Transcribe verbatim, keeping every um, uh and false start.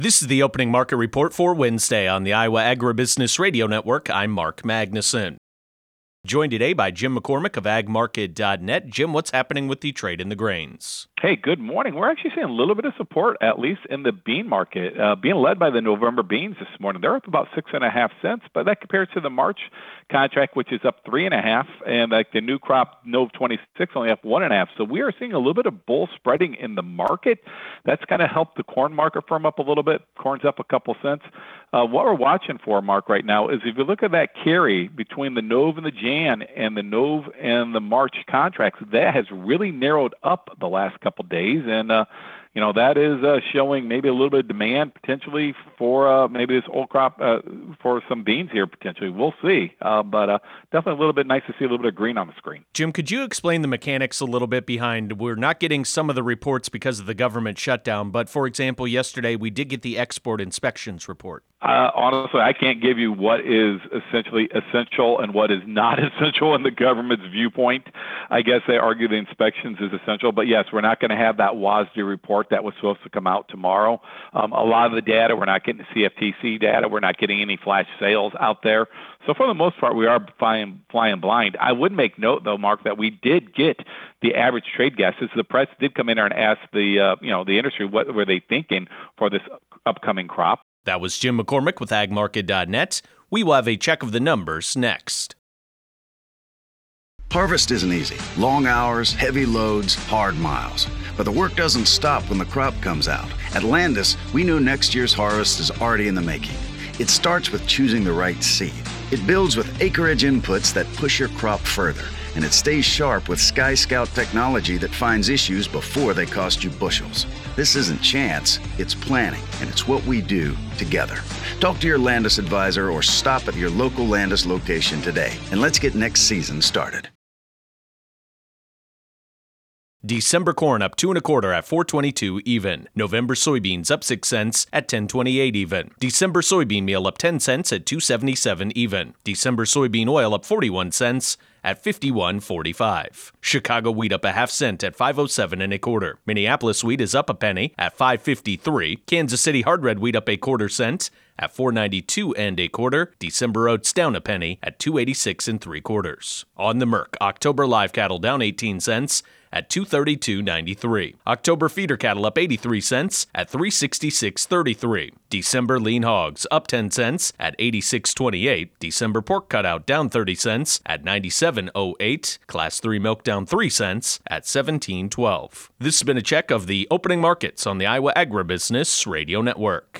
This is the opening market report for Wednesday on the Iowa Agribusiness Radio Network. I'm Mark Magnuson. Joined today by Jim McCormick of ag market dot net. Jim, what's happening with the trade in the grains? Hey, good morning. We're actually seeing a little bit of support, at least in the bean market, uh, being led by the November beans this morning. They're up about six and a half cents, but that compares to the March contract, which is up three and a half, and like the new crop Nov twenty-six only up one and a half. So we are seeing a little bit of bull spreading in the market. That's kind of helped the corn market firm up a little bit. Corn's up a couple cents. Uh, what we're watching for, Mark, right now is if you look at that carry between the Nov and the Jan and the Nov and the March contracts, that has really narrowed up the last couple days, and uh, you know that is uh, showing maybe a little bit of demand potentially for uh, maybe this old crop uh, for some beans here potentially. We'll see, uh, but uh, definitely a little bit nice to see a little bit of green on the screen. Jim, could you explain the mechanics a little bit behind? We're not getting some of the reports because of the government shutdown, but for example, yesterday we did get the export inspections report. Uh, honestly, I can't give you what is essentially essential and what is not essential in the government's viewpoint. I guess they argue the inspections is essential, but yes, we're not going to have that W A S D report that was supposed to come out tomorrow. Um, a lot of the data, we're not getting the C F T C data. We're not getting any flash sales out there. So for the most part, we are flying, flying blind. I would make note, though, Mark, that we did get the average trade guesses. The press did come in there and ask the, uh, you know, the industry what were they thinking for this upcoming crop. That was Jim McCormick with ag market dot net. We will have a check of the numbers next. Harvest isn't easy. Long hours, heavy loads, hard miles. But the work doesn't stop when the crop comes out. At Landis, we know next year's harvest is already in the making. It starts with choosing the right seed. It builds with acreage inputs that push your crop further. And it stays sharp with Sky Scout technology that finds issues before they cost you bushels. This isn't chance, it's planning, and it's what we do together. Talk to your Landis advisor or stop at your local Landis location today, and let's get next season started. December corn up two and a quarter at four twenty-two even. November soybeans up six cents at ten twenty-eight even. December soybean meal up ten cents at two seventy-seven even. December soybean oil up forty-one cents at fifty-one forty-five. Chicago wheat up a half cent at five oh seven and a quarter. Minneapolis wheat is up a penny at five fifty-three. Kansas City hard red wheat up a quarter cent at four ninety-two and a quarter. December oats down a penny at two eighty-six and three quarters. On the Merc, October live cattle down eighteen cents at two thirty-two ninety-three. October feeder cattle up eighty-three cents at three sixty-six thirty-three. December lean hogs up ten cents at eighty-six twenty-eight. December pork cutout down thirty cents at ninety-seven oh eight. Class three milk down three cents at seventeen twelve. This has been a check of the opening markets on the Iowa Agribusiness Radio Network.